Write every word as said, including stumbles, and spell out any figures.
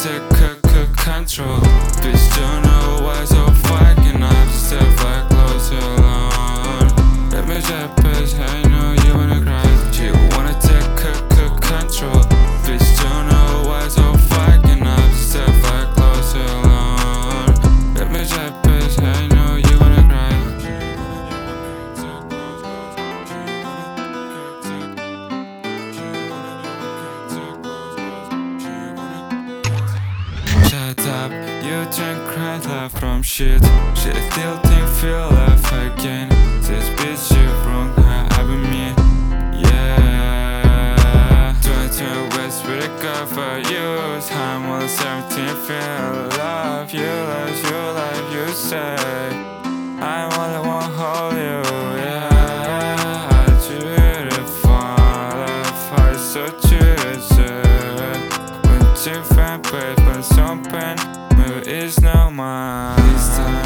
take c c control. Bitch, don't know why so fucking up. Just step back close alone. Let me just push, I know you wanna cry. She wanna take c c control. Bitch, don't know why so fucking up. Just step back close alone. Let me just push, I know you wanna cry. Shut up, you drink cry life from shit. Shit still think feel life again. This bitch you wrong, I be me. Yeah. twenty-two West with a girl for you. Time on seventeen, feel love. You love, you love, you say I only wanna hold you, yeah. I beautiful, love, I so choosing. When you find but something, maybe it's not mine.